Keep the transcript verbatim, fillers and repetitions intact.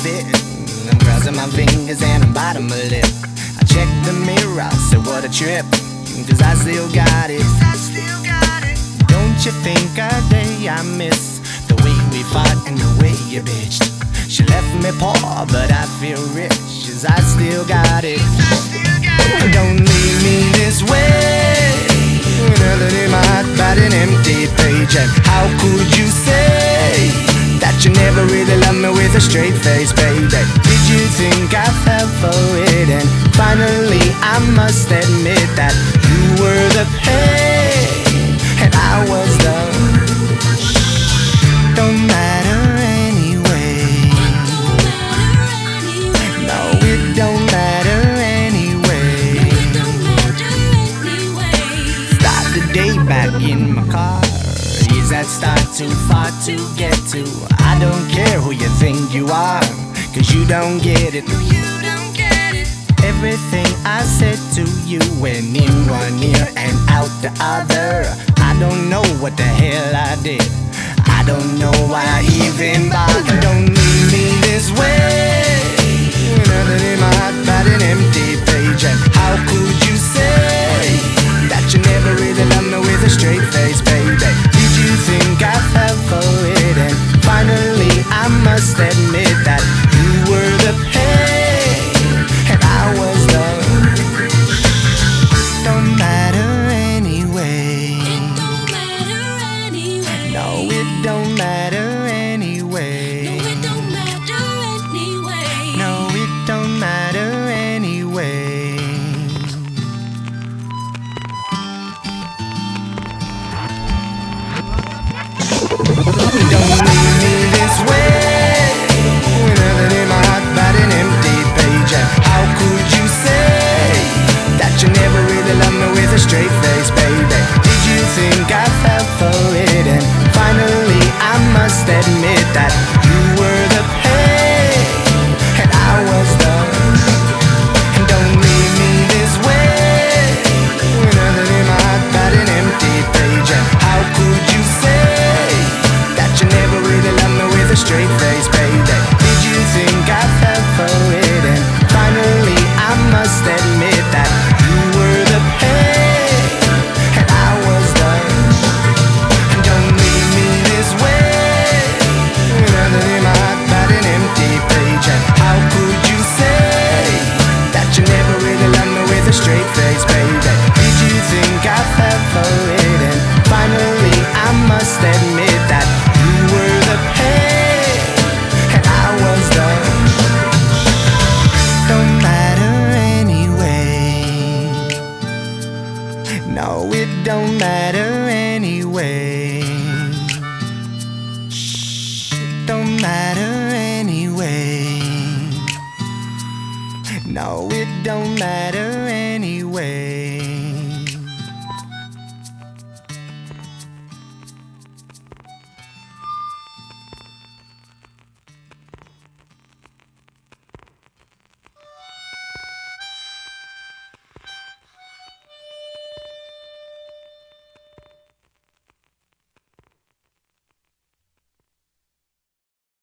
fit. I'm crossing my fingers and I'm biting my lip. I check the mirror, say what a trip, cause I still got it. Don't you think a day I miss the way we fought and the way you bitched? She left me poor, but I feel rich, cause I still got it. Don't leave me this way, another day my heart about an empty page. And how could you say that you never really loved me with a straight face, baby? Did you think I fell for it? And finally I must admit that you were the pain and I was the don't matter anyway. No, it don't matter anyway. Start the day back in my car. Is that start too far to get to? I don't care who you think you are, cause you don't get it. Everything I said to you went in one ear and out the other. I don't know what the hell I did. I don't know why I even bothered. Don't leave me this way, another day my heart about an empty page. And how could you say that you never really loved me with a straight face, baby? Did you think I fell for it? And finally I must admit that you were the pain and I was the don't matter anyway. No, it don't matter anyway. No, it don't matter anyway. Don't leave me this way, another day my heart about an empty page. And how could you say that you never really loved me with a straight face, baby? Did you think I fell for it? And finally I must admit that you were the pain and I was the don't leave me this way, another day my heart about an empty page. And how could you say that you never really loved me with a straight face, baby? Did you think I fell for it? And finally I must admit that you were the pain and I was the don't leave me this way, another day my heart about an empty page. And how could you say that you never really loved me with a straight face, baby? Did you think I fell for it? And finally I must admit that you were the pain and I was the don't matter anyway. No, it don't matter anyway. Shh, it don't matter anyway. No, it don't matter